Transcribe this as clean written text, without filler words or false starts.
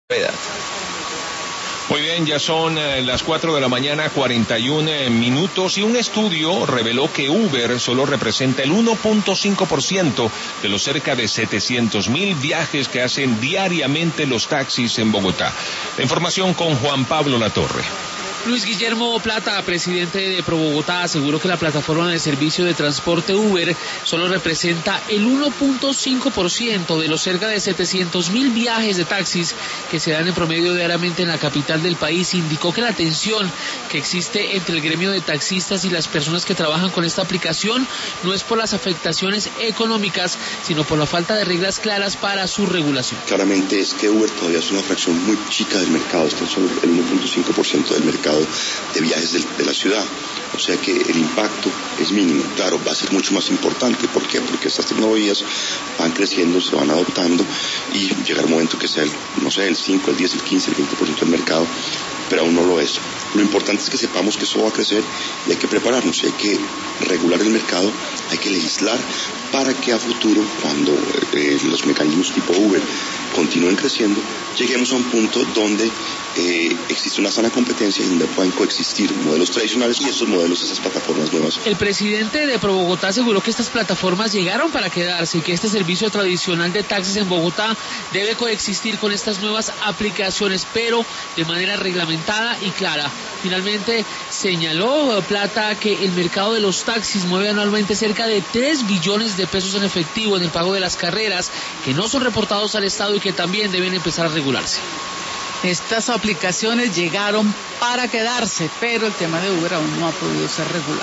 Muy bien, ya son las 4 de la mañana, 41 minutos, y un estudio reveló que Uber solo representa el 1.5% de los cerca de 700,000 viajes que hacen diariamente los taxis en Bogotá. La información con Juan Pablo Latorre. Luis Guillermo Plata, presidente de ProBogotá, aseguró que la plataforma de servicio de transporte Uber solo representa el 1.5% de los cerca de 700,000 viajes de taxis que se dan en promedio diariamente en la capital del país. Indicó que la tensión que existe entre el gremio de taxistas y las personas que trabajan con esta aplicación no es por las afectaciones económicas, sino por la falta de reglas claras para su regulación. Claramente es que Uber todavía es una fracción muy chica del mercado, está solo el 1.5% del mercado de viajes de la ciudad, o sea que el impacto es mínimo. Claro, va a ser mucho más importante. ¿Por qué? Porque estas tecnologías van creciendo, se van adoptando y llegará un momento que sea el 5, el 10, el 15, el 20% del mercado, pero aún no lo es. Lo importante es que sepamos que eso va a crecer y hay que prepararnos, hay que regular el mercado, hay que legislar para que a futuro, cuando los mecanismos tipo Uber continúen creciendo, lleguemos a un punto donde existe una sana competencia y donde puedan coexistir modelos tradicionales y estos modelos, esas plataformas nuevas. El presidente de ProBogotá aseguró que estas plataformas llegaron para quedarse y que este servicio tradicional de taxis en Bogotá debe coexistir con estas nuevas aplicaciones, pero de manera reglamentada y clara. Finalmente señaló Plata que el mercado de los taxis mueve anualmente cerca de 3 billones de pesos en efectivo en el pago de las carreras que no son reportados al Estado y que también deben empezar a regularse. Estas aplicaciones llegaron para quedarse, pero el tema de Uber aún no ha podido ser regulado.